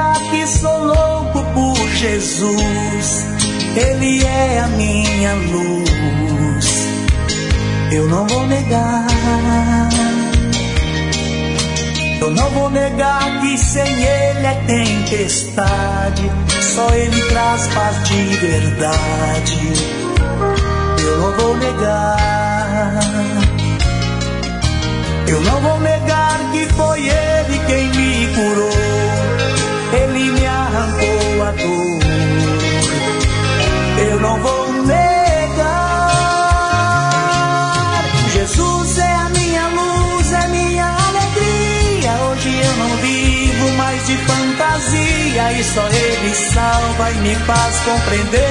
negar que sou louco por Jesus. Ele é a minha luz. Eu não vou negar. Eu não vou negar que sem Ele é tempestade. Só Ele traz paz de verdade. Eu não vou negar. Eu não vou negar que foi Ele quem me curou. Ele me arrancou a dor. Eu não vou negar. Jesus é a minha luz, é minha alegria. Hoje eu não vivo mais de fantasia, e só Ele salva e me faz compreender.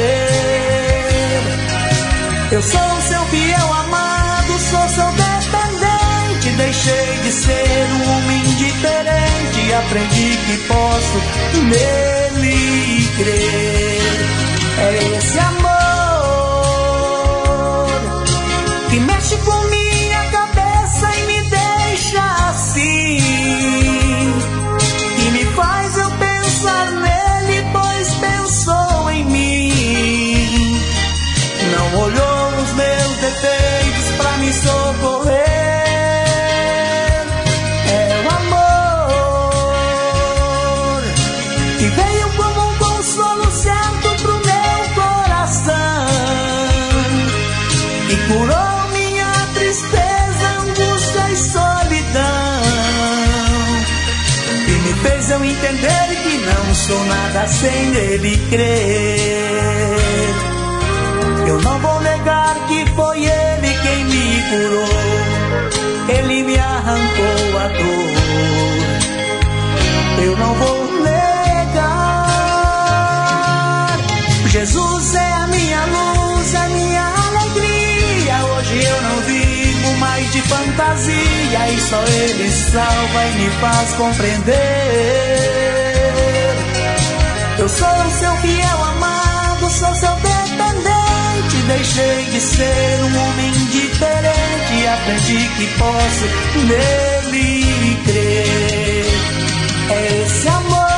Eu sou seu fiel amado, sou seu dependente. Deixei de ser um homem indiferente e aprendi que posso nele crer. É esse amor que mexe com minha cabeça e me deixa assim, que me faz eu pensar nele, pois pensou em mim. Não olhou os meus defeitos pra me socorrer. É o amor que veio como um consolo certo pro meu coração, e curou minha tristeza, angústia e solidão, e me fez eu entender que não sou nada sem Ele crer. Eu não vou negar que foi Ele quem me curou. Ele me arrancou a dor. Eu não vou negar. Jesus é a minha luz, é a minha alegria. Hoje eu não vivo mais de fantasia, e só Ele salva e me faz compreender. Eu sou o seu fiel amado, sou seu dependente. Deixei de ser um homem diferente e aprendi que posso nele crer. É esse amor